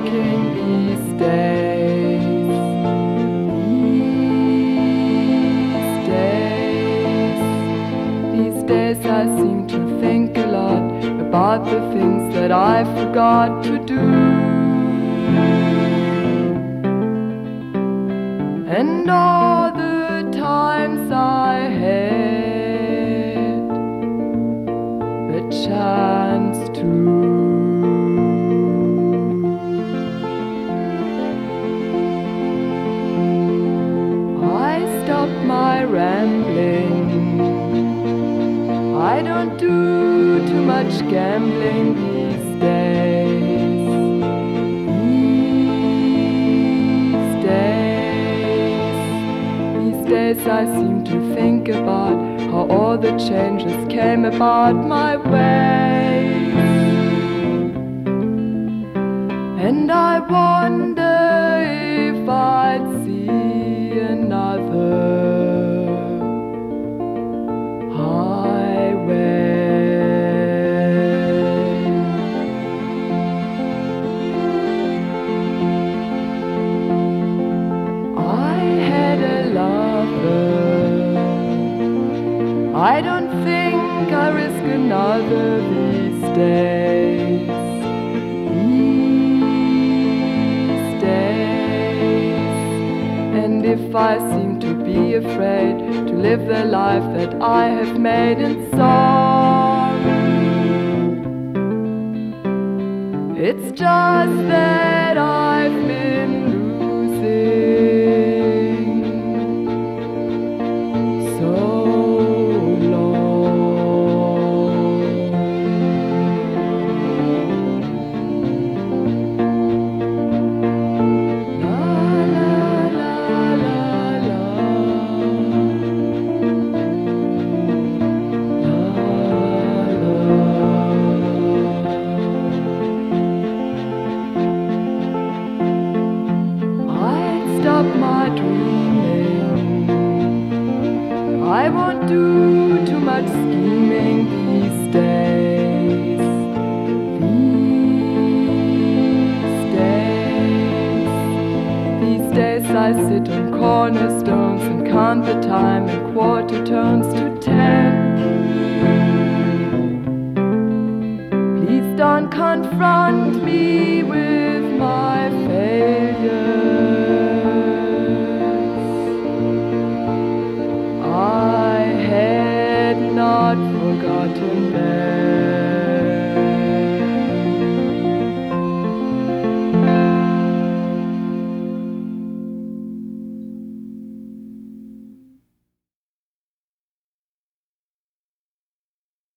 working these days. These days I seem to think a lot about the things that I forgot to do. And all the times I had the chance to. I stopped my rambling. I don't do too much gambling these days. These days I seem to think about how all the changes came about my way. And I wonder if I'd see another I don't think I risk another these days. And if I seem to be afraid to live the life that I have made in song, it's just that I've been losing so. Stop my dreaming. I won't do too much scheming these days. These days I sit on cornerstones and count the time in quarter turns to 10. Please don't confront me with my failure.